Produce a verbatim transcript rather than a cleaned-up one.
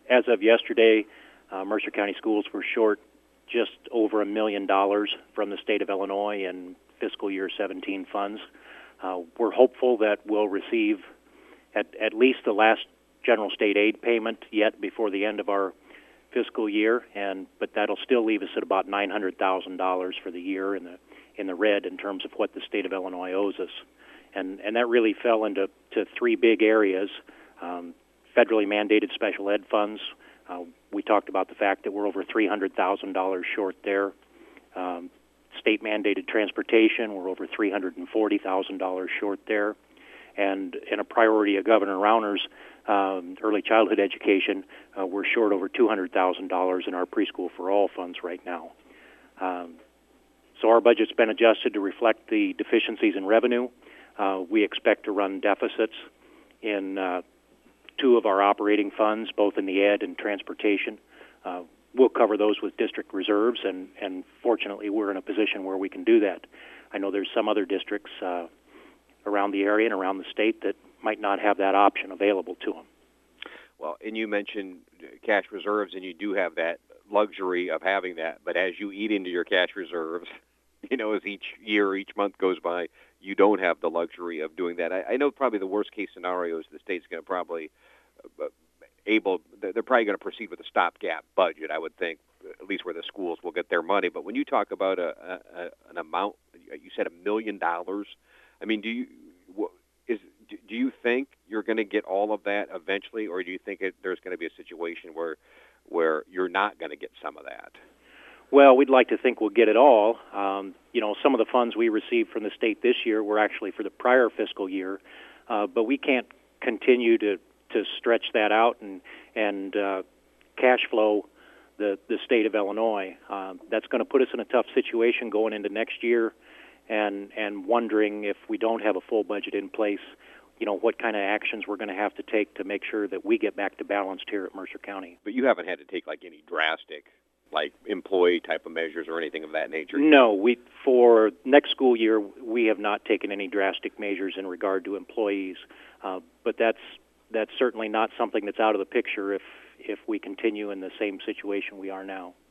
as of yesterday, uh, Mercer County Schools were short just over a million dollars from the state of Illinois in fiscal year seventeen funds. Uh, we're hopeful that we'll receive at, at least the last general state aid payment yet before the end of our fiscal year, and but that'll still leave us at about nine hundred thousand dollars for the year in the in the red in terms of what the state of Illinois owes us, and and that really fell into to three big areas: um, federally mandated special ed funds. Uh, we talked about the fact that we're over three hundred thousand dollars short there. Um, state mandated transportation, we're over three hundred forty thousand dollars short there, and in a priority of Governor Rauner's um, early childhood education, uh, we're short over two hundred thousand dollars in our preschool for all funds right now. Um, so our budget's been adjusted to reflect the deficiencies in revenue. Uh, we expect to run deficits in uh, two of our operating funds, both in the ed and transportation. Uh, we'll cover those with district reserves, and, and fortunately we're in a position where we can do that. I know there's some other districts uh, around the area and around the state that might not have that option available to them. Well, and you mentioned cash reserves, and you do have that luxury of having that, but as you eat into your cash reserves, you know, as each year, each month goes by, you don't have the luxury of doing that. I, I know probably the worst case scenario is the state's going to probably uh, able, they're probably going to proceed with a stopgap budget, I would think, at least where the schools will get their money. But when you talk about a, a, an amount, you said a million dollars, I mean, do you, is, do you think you're going to get all of that eventually, or do you think it, there's going to be a situation where where you're not going to get some of that? Well, we'd like to think we'll get it all. Um, you know, some of the funds we received from the state this year were actually for the prior fiscal year, uh, but we can't continue to, to stretch that out and and uh, cash flow the, the state of Illinois. Uh, that's going to put us in a tough situation going into next year, and and wondering if we don't have a full budget in place, you know, what kind of actions we're going to have to take to make sure that we get back to balanced here at Mercer County. But you haven't had to take like any drastic, like employee type of measures or anything of that nature? No, we for next school year we have not taken any drastic measures in regard to employees, uh, but that's that's certainly not something that's out of the picture if if we continue in the same situation we are now.